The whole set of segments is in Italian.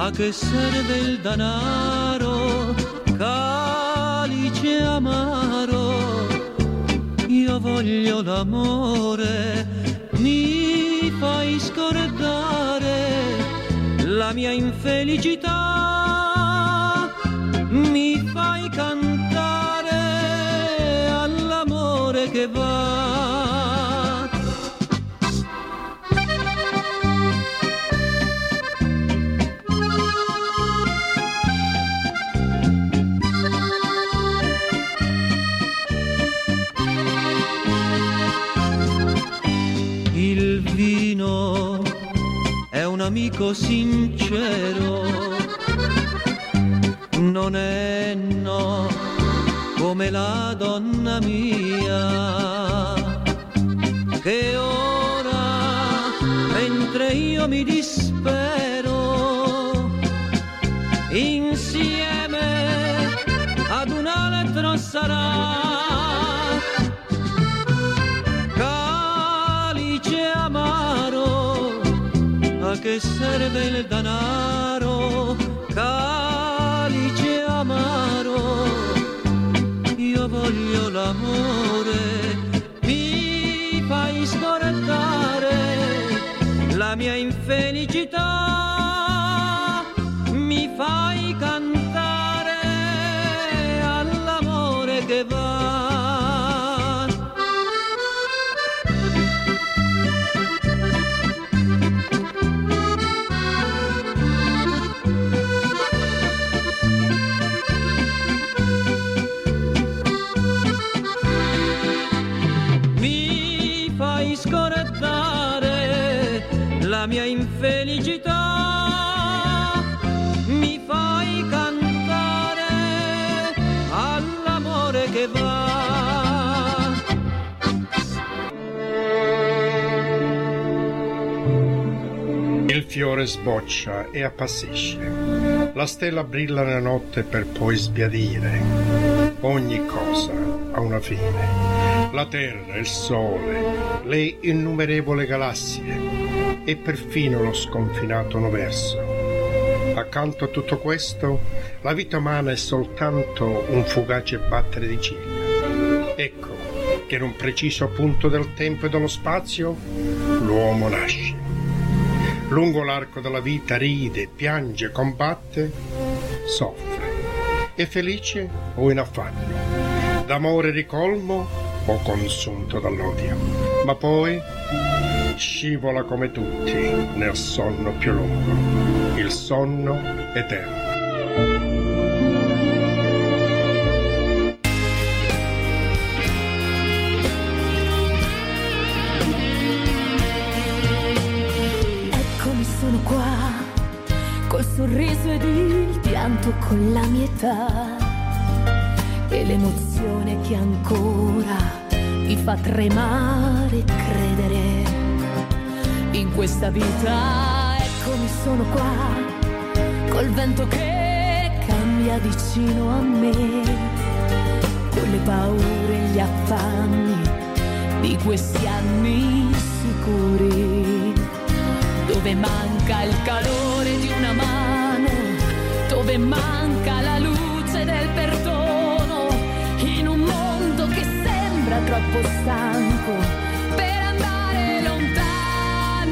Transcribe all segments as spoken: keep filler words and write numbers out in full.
a che serve il danaro, calice amaro, io voglio l'amore, mi fai scordare la mia infelicità, mi fai cantare all'amore che va. Il vino è un amico sincero, non è no come la donna mia, che ora mentre io mi dispero insieme ad un altro sarà. A che serve il danaro, calice amaro, io voglio l'amore, mi fai scordare la mia infelicità, mi fai cantare all'amore che va. Scordare la mia infelicità, mi fai cantare all'amore che va. Il fiore sboccia e appassisce, la stella brilla nella notte per poi sbiadire. Ogni cosa ha una fine. La terra, il sole, le innumerevoli galassie e perfino lo sconfinato universo. Accanto a tutto questo, la vita umana è soltanto un fugace battere di ciglia. Ecco che in un preciso punto del tempo e dello spazio l'uomo nasce. Lungo l'arco della vita ride, piange, combatte, soffre. È felice o in affanno, d'amore ricolmo o consunto dall'odio, ma poi scivola come tutti nel sonno più lungo, il sonno eterno. Eccomi, sono qua, col sorriso ed il pianto, con la mia età e l'emozione che ancora mi fa tremare e credere in questa vita. Eccomi, sono qua, col vento che cambia vicino a me, con le paure e gli affanni di questi anni sicuri, dove manca il calore di una mano, dove manca la luce del perdono, in un mondo che sembra troppo stanco per andare lontano.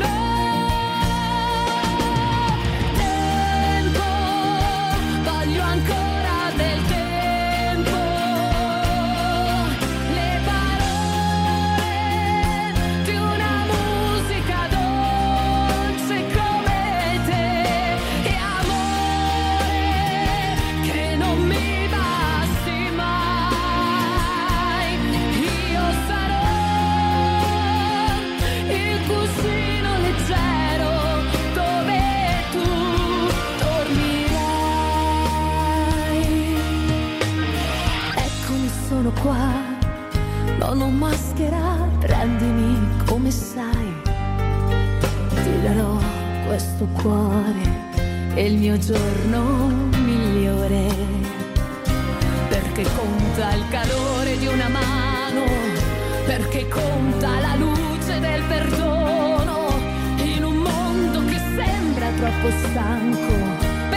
Tempo, voglio ancora del tempo, le parole di una musica dolce come te, e amore che non mi basti mai. Io sarò il cuscino leggero dove tu dormirai. Eccomi, sono qua, non ho maschera, prendimi come sai, ti darò questo cuore e il mio giorno migliore, perché conta il calore di una mano, perché conta la luce del perdono, in un mondo che sembra troppo stanco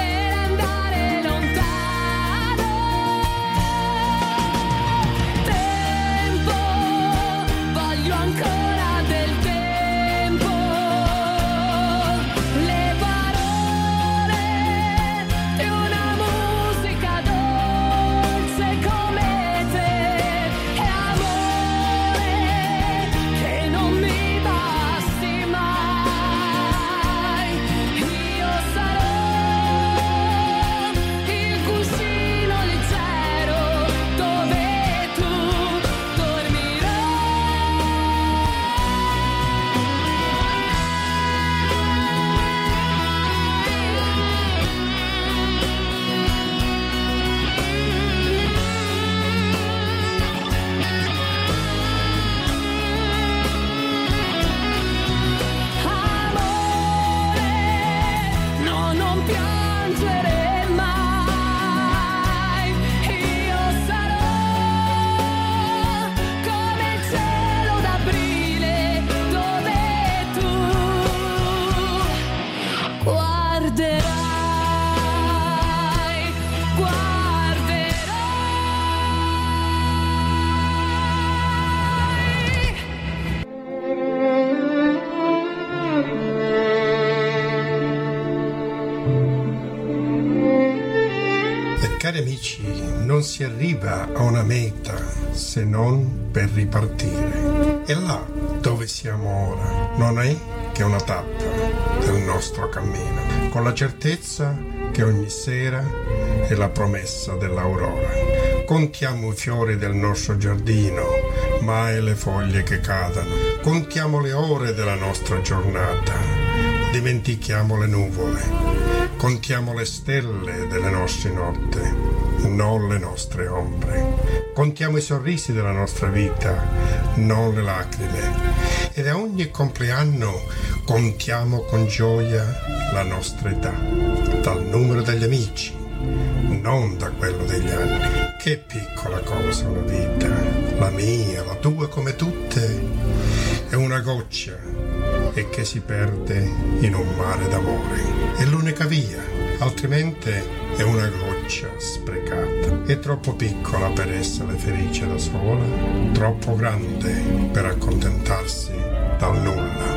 amici, non si arriva a una meta se non per ripartire. E là dove siamo ora non è che una tappa del nostro cammino, con la certezza che ogni sera è la promessa dell'aurora. Contiamo i fiori del nostro giardino, mai le foglie che cadano. Contiamo le ore della nostra giornata, dimentichiamo le nuvole. Contiamo le stelle delle nostre notti, non le nostre ombre. Contiamo i sorrisi della nostra vita, non le lacrime. Ed a ogni compleanno contiamo con gioia la nostra età, dal numero degli amici, non da quello degli anni. Che piccola cosa una vita, la mia, la tua come tutte, è una goccia e che si perde in un mare d'amore. È l'unica via, altrimenti è una goccia sprecata. È troppo piccola per essere felice da sola, troppo grande per accontentarsi dal nulla.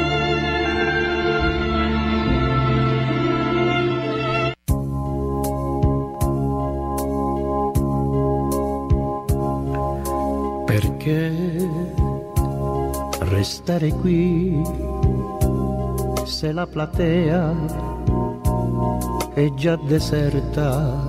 Perché restare qui se la platea è già deserta?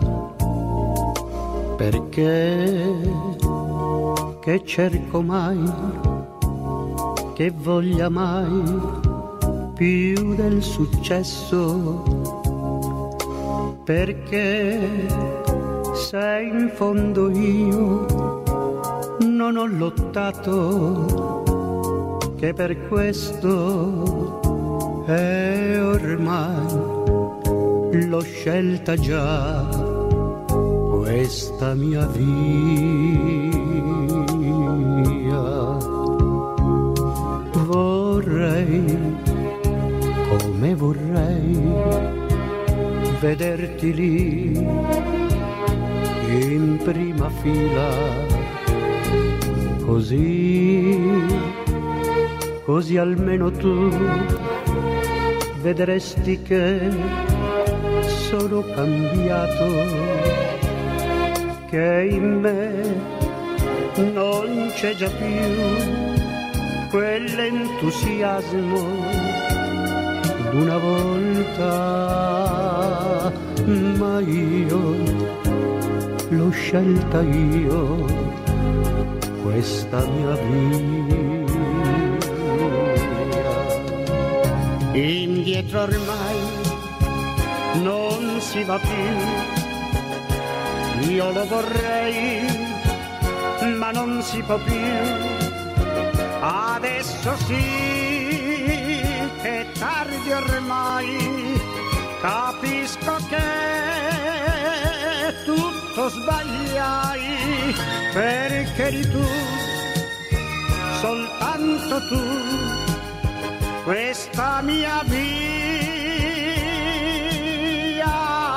Perché che cerco mai, che voglia mai più del successo? Perché se in fondo io non ho lottato, che per questo è ormai l'ho scelta già questa mia via. Vorrei, come vorrei, vederti lì in prima fila. Così, così almeno tu vedresti che sono cambiato, che in me non c'è già più quell'entusiasmo d'una volta, ma io l'ho scelta io questa mia via. Indietro ormai non si va più, io lo vorrei ma non si può più. Adesso sì che è tardi ormai, capisco che tutto sbagliai, perché eri tu, soltanto tu, questa mia via.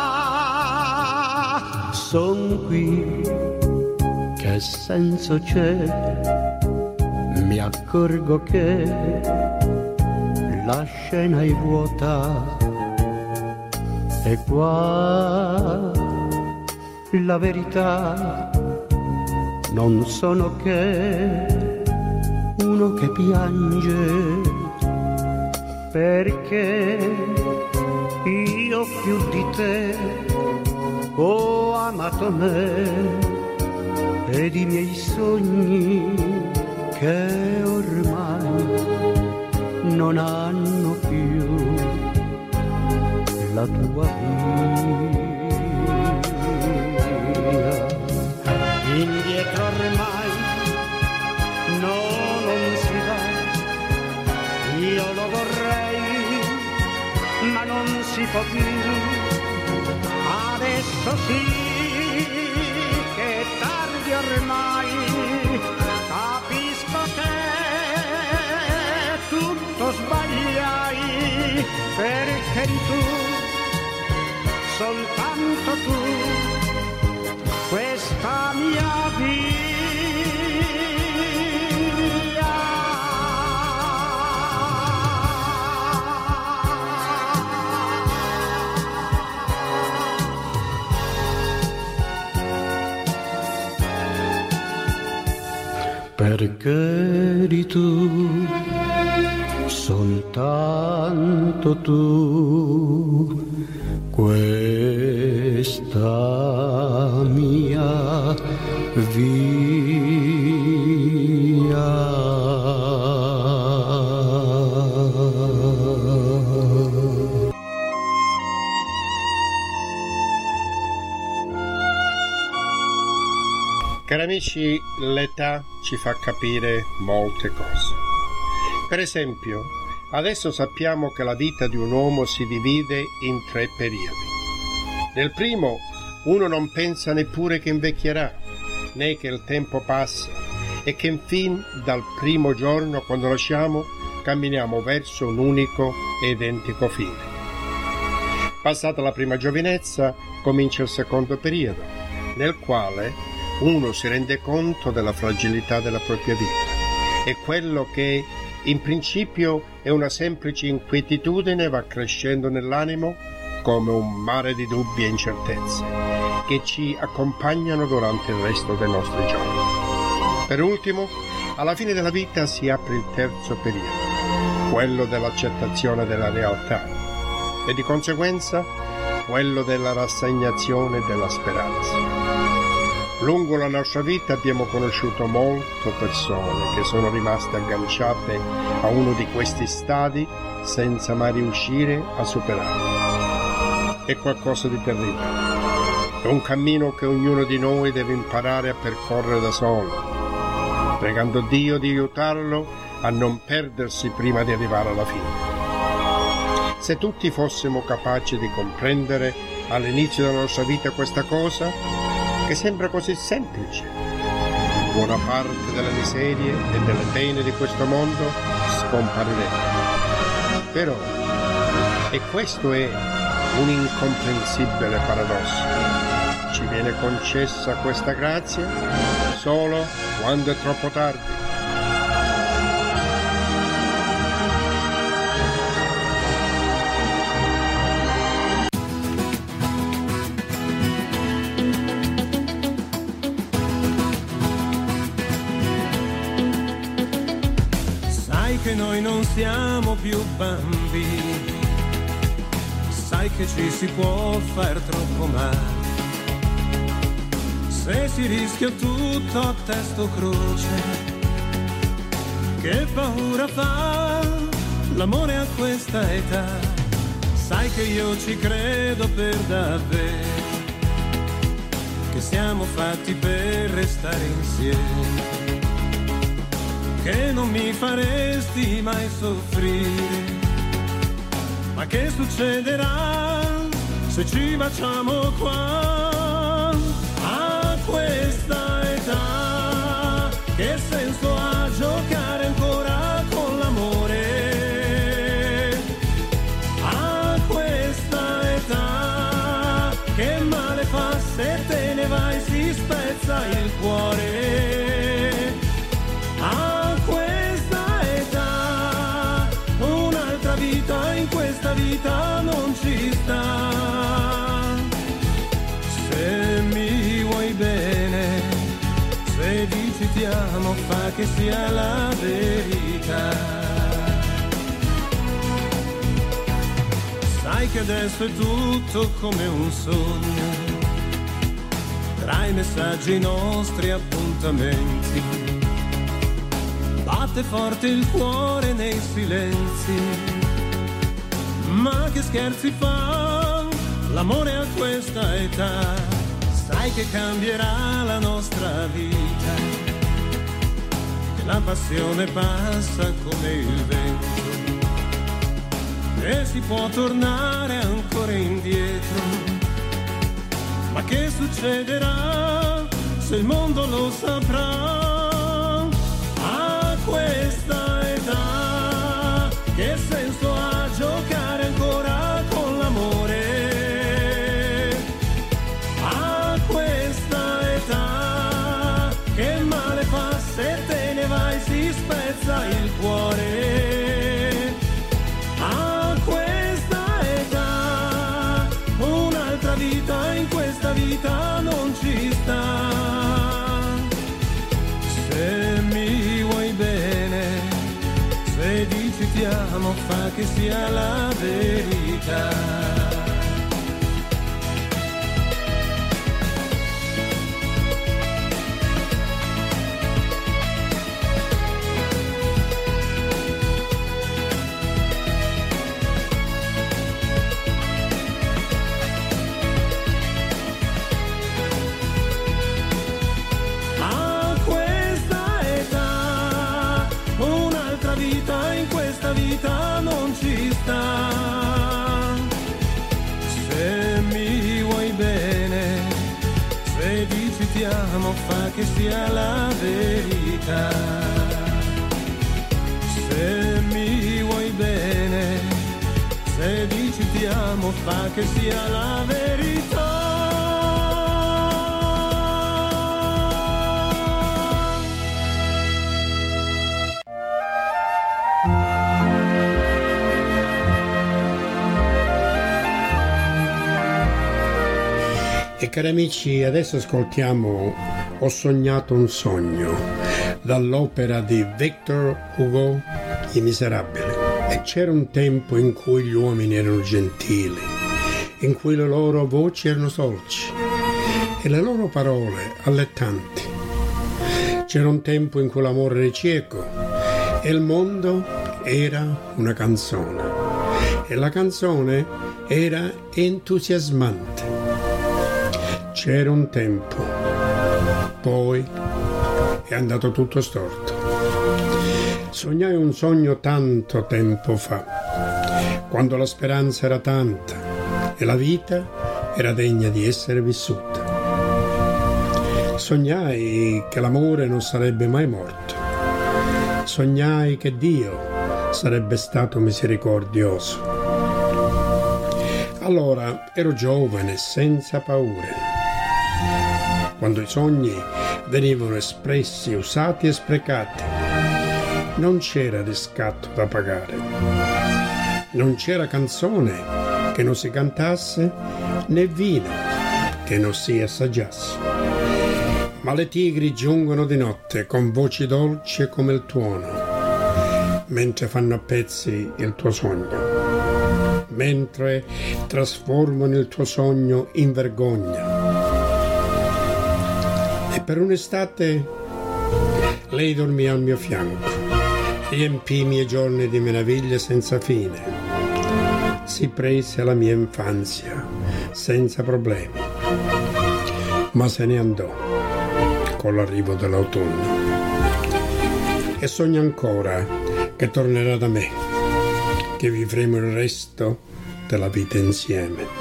Son qui, che senso c'è? Mi accorgo che la scena è vuota e qua la verità non sono che uno che piange, perché io più di te ho amato me ed i miei sogni che ormai non hanno più la tua via. Indietro ormai no, non si va, io lo vorrei ma non si può più. Adesso sì che è tardi ormai, capisco che tutto sbagliai, perché eri tu, soltanto tu, questa mia via. perché eri tu, soltanto tu, questa mia via. Cari amici, l'età ci fa capire molte cose. Per esempio, adesso sappiamo che la vita di un uomo si divide in tre periodi. Nel primo, uno non pensa neppure che invecchierà, né che il tempo passa, e che infine, dal primo giorno, quando nasciamo, camminiamo verso un unico e identico fine. Passata la prima giovinezza, comincia il secondo periodo, nel quale uno si rende conto della fragilità della propria vita e quello che in principio è una semplice inquietudine va crescendo nell'animo come un mare di dubbi e incertezze che ci accompagnano durante il resto dei nostri giorni. Per ultimo, alla fine della vita si apre il terzo periodo, quello dell'accettazione della realtà e di conseguenza quello della rassegnazione e della speranza. Lungo la nostra vita abbiamo conosciuto molte persone che sono rimaste agganciate a uno di questi stadi senza mai riuscire a superarlo. È qualcosa di terribile. È un cammino che ognuno di noi deve imparare a percorrere da solo, pregando Dio di aiutarlo a non perdersi prima di arrivare alla fine. Se tutti fossimo capaci di comprendere all'inizio della nostra vita questa cosa, che sembra così semplice, buona parte delle miserie e delle pene di questo mondo scomparirebbe. Però, e questo è un incomprensibile paradosso, ci viene concessa questa grazia solo quando è troppo tardi. Che noi non siamo più bambini, sai che ci si può far troppo male, se si rischia tutto a testo croce, che paura fa l'amore a questa età, sai che io ci credo per davvero, che siamo fatti per restare insieme, che non mi faresti mai soffrire, ma che succederà se ci baciamo qua a questa età? Che senso ha giocare ancora con l'amore a questa età? Che male fa se te ne vai, si spezza il cuore. In questa vita non ci sta. Se mi vuoi bene, se dici ti amo, fa che sia la verità. Sai che adesso è tutto come un sogno, tra i messaggi, i nostri appuntamenti, batte forte il cuore nei silenzi. Ma che scherzi fa l'amore a questa età? Sai che cambierà la nostra vita, che la passione passa come il vento, e si può tornare ancora indietro. Ma che succederà se il mondo lo saprà a questa età? Che senso ha giocare ancora con l'amore a questa età? Che male fa se te ne vai, si spezza il cuore a questa età. Un'altra vita in questa vita non ci sta. ti amo fa che sia la verità. Vita non ci sta. Se mi vuoi bene, se dici ti amo fa che sia la verità. Se mi vuoi bene, se dici ti amo fa che sia la verità. E cari amici, adesso ascoltiamo Ho sognato un sogno dall'opera di Victor Hugo, I Miserabili. E c'era un tempo in cui gli uomini erano gentili, in cui le loro voci erano dolci e le loro parole allettanti. C'era un tempo in cui l'amore era cieco e il mondo era una canzone e la canzone era entusiasmante. C'era un tempo, poi è andato tutto storto. Sognai un sogno tanto tempo fa, quando la speranza era tanta e la vita era degna di essere vissuta. Sognai che l'amore non sarebbe mai morto. Sognai che Dio sarebbe stato misericordioso. Allora ero giovane, senza paure. Quando i sogni venivano espressi, usati e sprecati, non c'era riscatto da pagare. Non c'era canzone che non si cantasse, né vino che non si assaggiasse. Ma le tigri giungono di notte con voci dolci come il tuono, mentre fanno a pezzi il tuo sogno, mentre trasformano il tuo sogno in vergogna. E per un'estate lei dormì al mio fianco, riempì i miei giorni di meraviglie senza fine. Si prese la mia infanzia senza problemi, ma se ne andò con l'arrivo dell'autunno. E sogno ancora che tornerà da me, che vivremo il resto della vita insieme.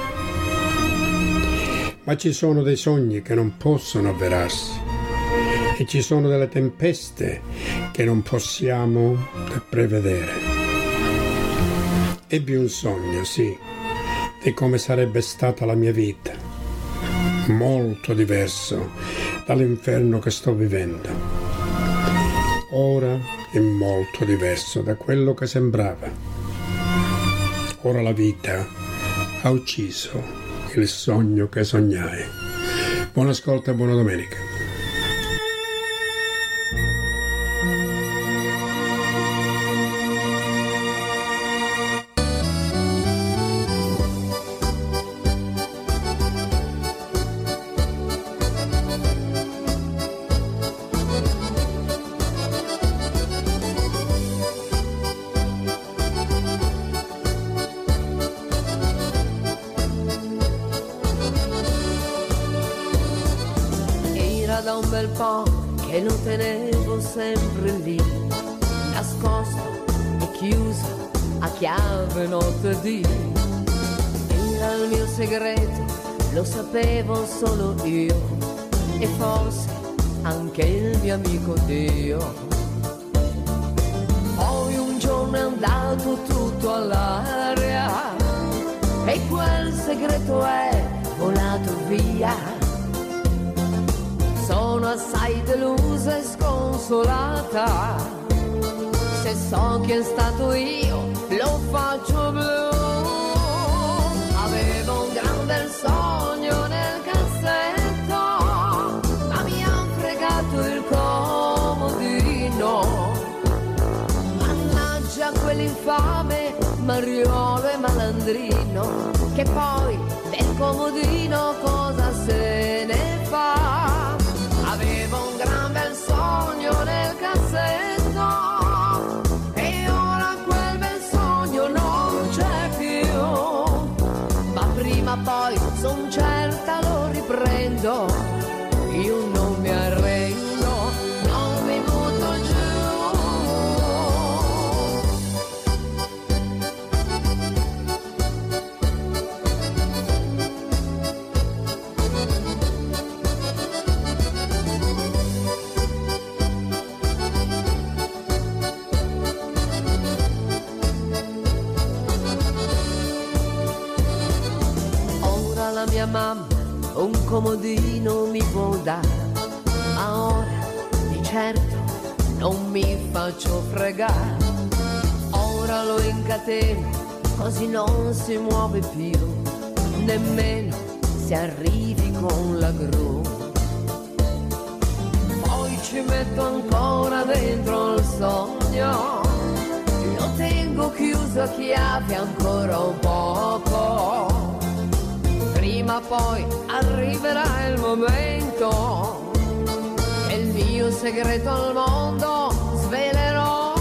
Ma ci sono dei sogni che non possono avverarsi e ci sono delle tempeste che non possiamo prevedere. Ebbi un sogno, sì, di come sarebbe stata la mia vita, molto diverso dall'inferno che sto vivendo. Ora è molto diverso da quello che sembrava. Ora la vita ha ucciso il sogno che sognai. Buon ascolto e buona domenica. Da un bel po' che lo tenevo sempre lì, nascosto e chiuso a chiave notte e dì. Era il mio segreto, lo sapevo solo io e forse anche il mio amico Dio. Poi un giorno è andato tutto all'aria e quel segreto è volato via. Sono assai delusa e sconsolata, se so chi è stato io lo faccio blu. Avevo un gran bel sogno nel cassetto, ma mi han fregato il comodino. Mannaggia quell'infarto quell'infame Mariolo e malandrino, che poi del comodino cosa se ne fa? Avevo un gran bel sogno nel cassetto e ora quel bel sogno non c'è più, ma prima o poi son certa lo riprendo, io non mi arrendo, non mi butto giù. La mia mamma un comodino mi può dare, ma ora di certo non mi faccio fregare. Ora lo incateno così non si muove più, nemmeno se arrivi con la gru. Poi ci metto ancora dentro il sogno, lo tengo chiuso a chiave ancora un poco. Prima o poi arriverà il momento e il mio segreto al mondo svelerò.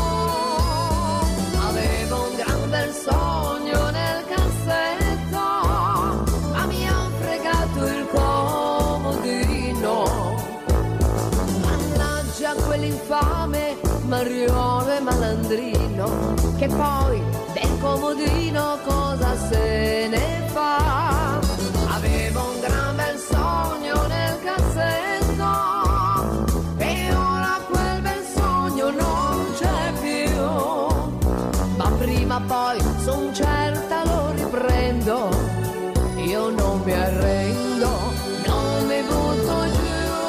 Avevo un gran bel sogno nel cassetto, ma mi ha fregato il comodino. Mannaggia quell'infame Mariolo e malandrino, che poi del comodino cosa se ne fa? Avevo un gran bel sogno nel cassetto e ora quel bel sogno non c'è più, ma prima o poi son certa lo riprendo, io non mi arrendo, non mi butto giù.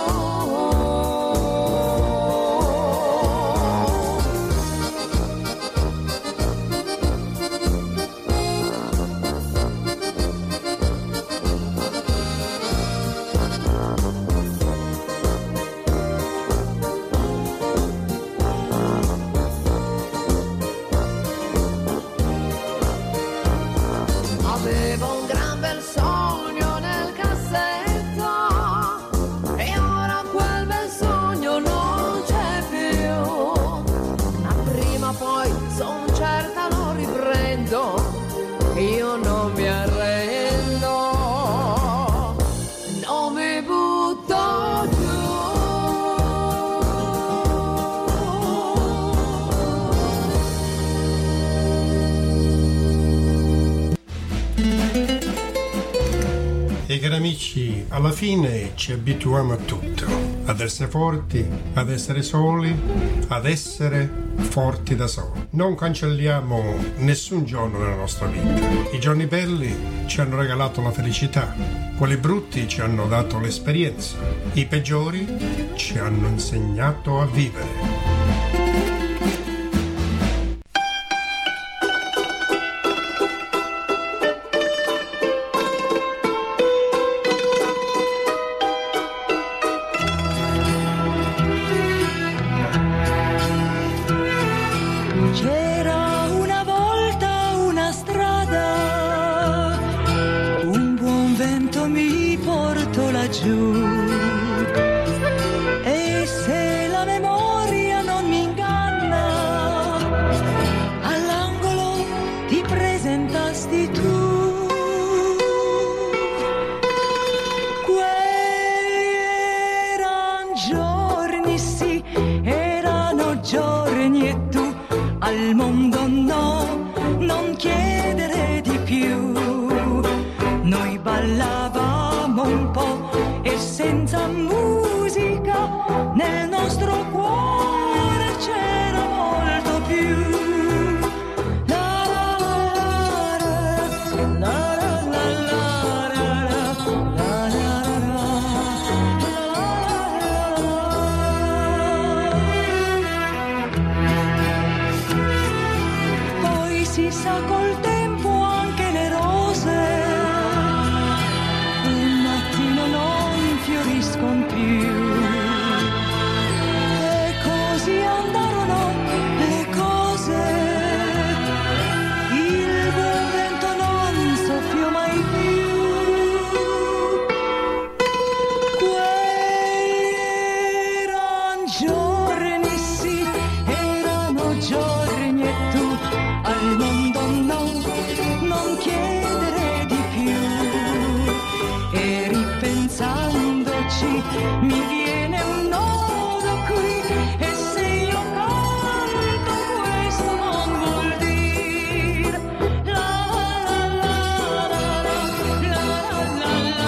Avevo un gran bel sogno nel cassetto e ora quel bel sogno non c'è più, ma prima o poi son certa lo riprendo, io non mi arrendo, non mi butto giù. E cari amici, alla fine ci abituiamo a tutto, ad essere forti, ad essere soli, ad essere forti da soli. Non cancelliamo nessun giorno della nostra vita. I giorni belli ci hanno regalato la felicità, quelli brutti ci hanno dato l'esperienza, i peggiori ci hanno insegnato a vivere. E se la memoria non mi inganna, all'angolo ti presentasti tu. Quelli erano giorni, sì, erano giorni, e tu al mondo no, non chiedere di più. Noi ballavamo un po' e senza musica nel nostro cuore c'era molto più. La la la la la la la la la. Poi si sa col tempo anche le rose fioriscono più, e così andarono le cose, non chiedere di più. E ripensandoci mi viene un nodo qui, e se io canto questo non vuol dire la la la la la la la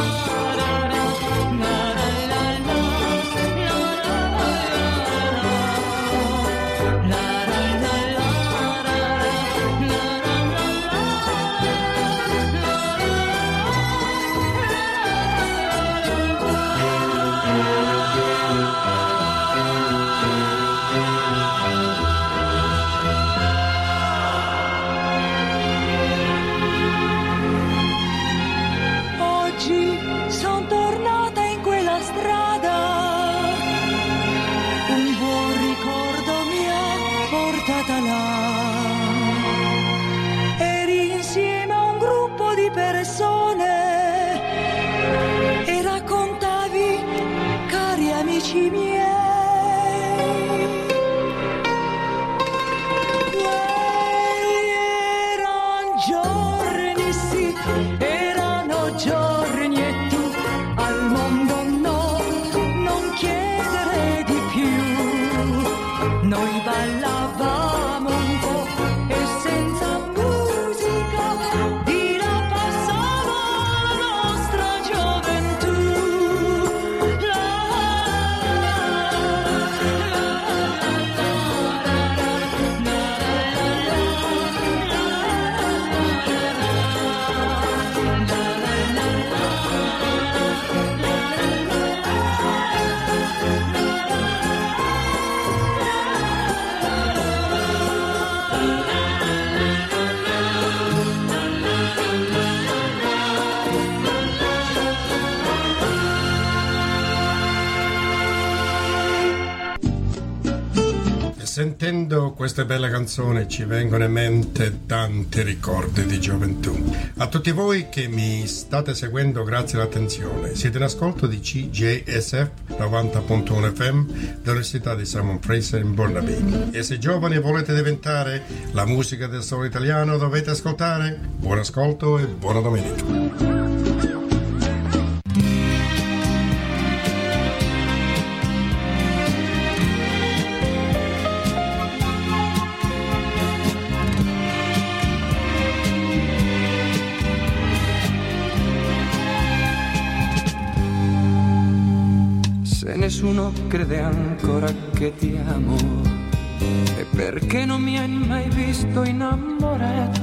Oggi son tornata in quella strada, un buon ricordo mi ha portata là. Eri insieme a un gruppo di persone e raccontavi, cari amici miei, quelli eran giorni, sì, erano giorni, e tu al mondo no, non chiedere di più. Noi ballavamo un po' e senza musica di là passava la nostra gioventù. La Sentendo queste belle canzoni ci vengono in mente tanti ricordi di gioventù. A tutti voi che mi state seguendo, grazie all'attenzione. Siete in ascolto di C J S F novanta punto uno F M dell'Università di Simon Fraser in Burnaby. E se giovani volete diventare la musica del solo italiano, dovete ascoltare. Buon ascolto e buona domenica. Nessuno crede ancora che ti amo, e perché non mi hai mai visto innamorato.